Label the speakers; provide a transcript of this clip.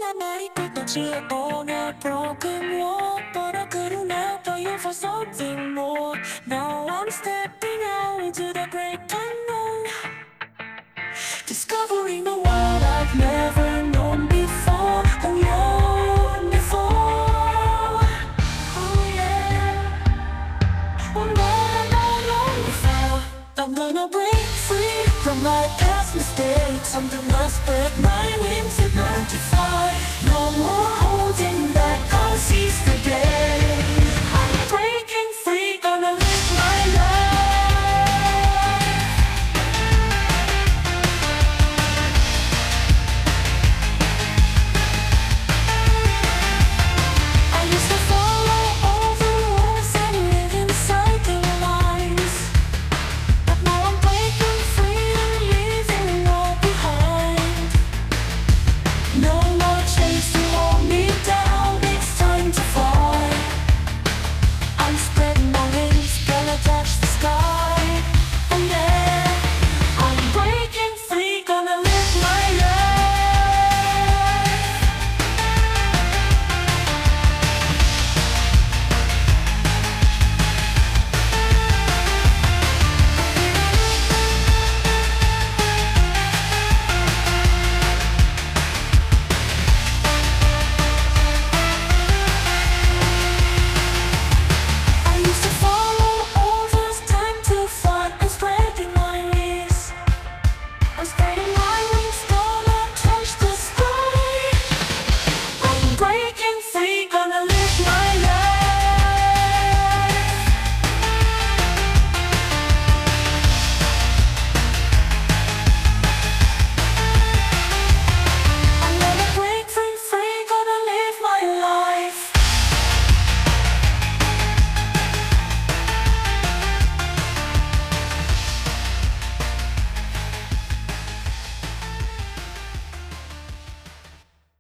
Speaker 1: がない形へon a broken wall, but I couldn't help but you for something more. Now I'm stepping out into the great unknown, discovering the world I've never